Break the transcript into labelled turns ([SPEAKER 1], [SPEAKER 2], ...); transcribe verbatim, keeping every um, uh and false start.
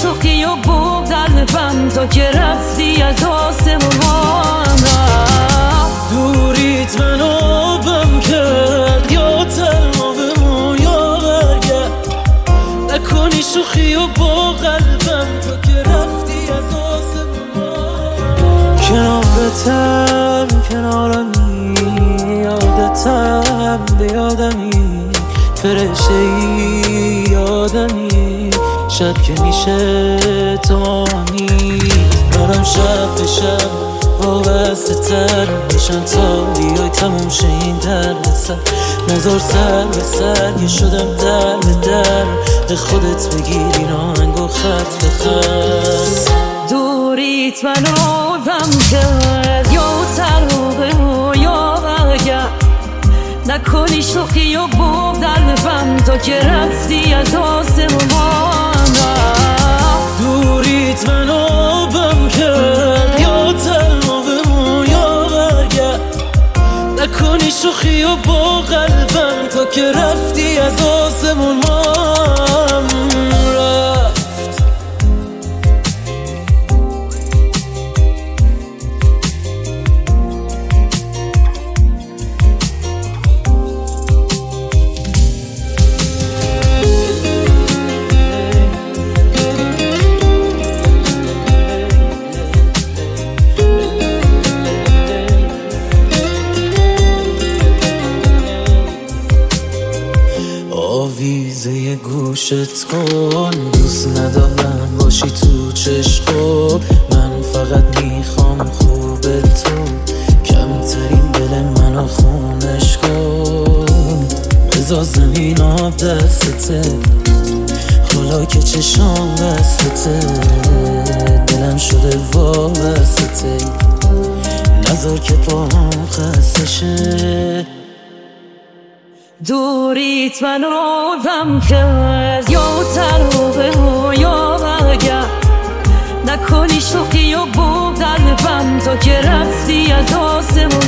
[SPEAKER 1] شوخی و بود قلبم تو که رفتی از آسمون.
[SPEAKER 2] دوریت من آبم کرد یا تنها بمون یا برگرد، نکنی شوخی و با قلبم تو که رفتی از آسمون. کنارتم کنارمی، یادتم به یادمی، فرشته ای یادمی، شب که میشه تو نیست. منم شب به شب وابسته تر میشم تا بیای تموم شه این درد سر. نزار سر به سر که شدم در به در، به خودت بگیر این آهنگ و خط به خط.
[SPEAKER 1] دوریت من آدم کرد یا تروبه و یا برگرد، نکنی شوخی و بود قلبم تو که رفتی از آسمون.
[SPEAKER 2] دوریت من آبم کرد یا تنها بمون یا برگرد، نکنی شوخی و با قلبم تو که رفتی از آسمون. مام رفت آویزه گوشت کن، دوست ندارم باشی تو چشم. من فقط میخوام خوب تو، کمترین دل منو خونش کن. بذار زمین آب دستته، حالا که چشام بستته، دلم شده وابسته، نذار که پاهم خسته شه.
[SPEAKER 1] دوریت من آدم کرد یا تروبه و یا برگرد، نکنی شوخی و بود قلبم تو که رفتی از آسمون.